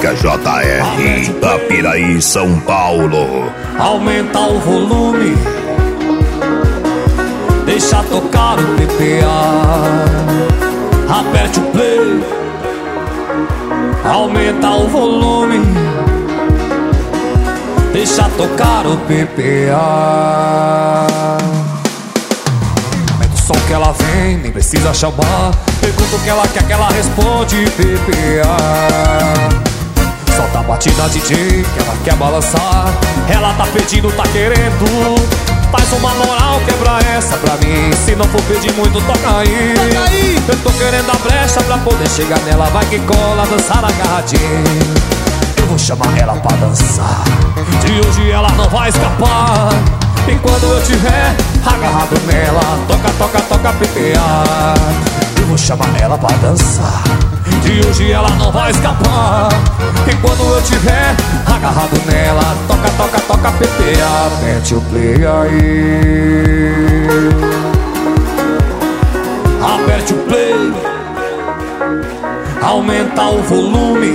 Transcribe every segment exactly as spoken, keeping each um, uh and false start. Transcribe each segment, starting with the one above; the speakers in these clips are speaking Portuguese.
Música J R, Itapirai, São Paulo. Aumenta o volume, deixa tocar o P P A. Aperte o play, aumenta o volume, deixa tocar o P P A. Aumenta o som que ela vem, nem precisa chamar. Pergunta o que ela quer que ela responde, P P A. Solta a batida D J que ela quer balançar. Ela tá pedindo, tá querendo. Faz uma moral, quebra essa pra mim. Se não for pedir muito, toca aí, toca aí. Eu tô querendo a brecha pra poder chegar nela. Vai que cola, dançar agarradinho. Eu vou chamar ela pra dançar. De hoje ela não vai escapar. E quando eu tiver agarrado nela, toca, toca, toca P P A. Eu vou chamar ela pra dançar. De hoje ela não vai escapar. E quando eu tiver agarrado nela, toca, toca, toca P P A. Mete o play aí, aperte o play, aumenta o volume,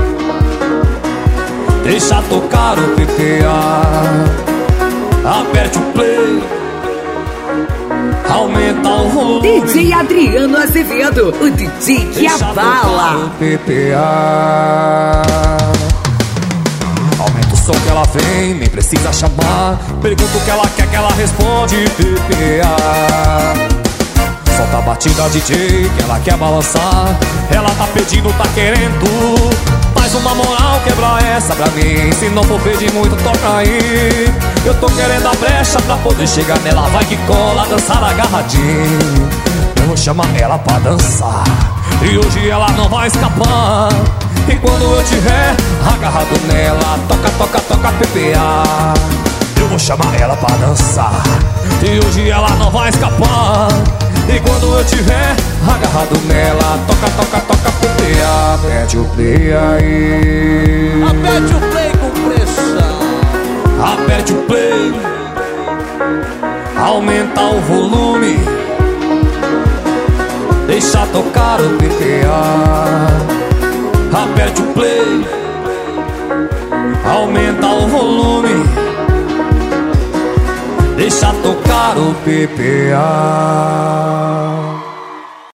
deixa tocar o P P A. Aperte o play, aumenta o volume. D J Adriano Azevedo, o D J que abala. O P P A. Aumenta o som que ela vem, nem precisa chamar. Pergunta o que ela quer que ela responde, P P A. Solta a batida D J que ela quer balançar. Ela tá pedindo, tá querendo. Faz uma moral, quebra essa pra mim. Se não for pedir muito, toca aí. Eu tô querendo a brecha pra poder chegar nela. Vai que cola, dançar agarradinho. Eu vou chamar ela pra dançar. E hoje ela não vai escapar. E quando eu tiver agarrado nela, toca, toca, toca P P A. Eu vou chamar ela pra dançar. E hoje ela não vai escapar. E quando eu tiver agarrado nela, toca, toca, toca P P A. Aperte o play aí, aperte o play com pressão. Aperte o play, aumenta o volume, deixa tocar o P P A. Aperte o play, aumenta o volume, deixa tocar o P P A.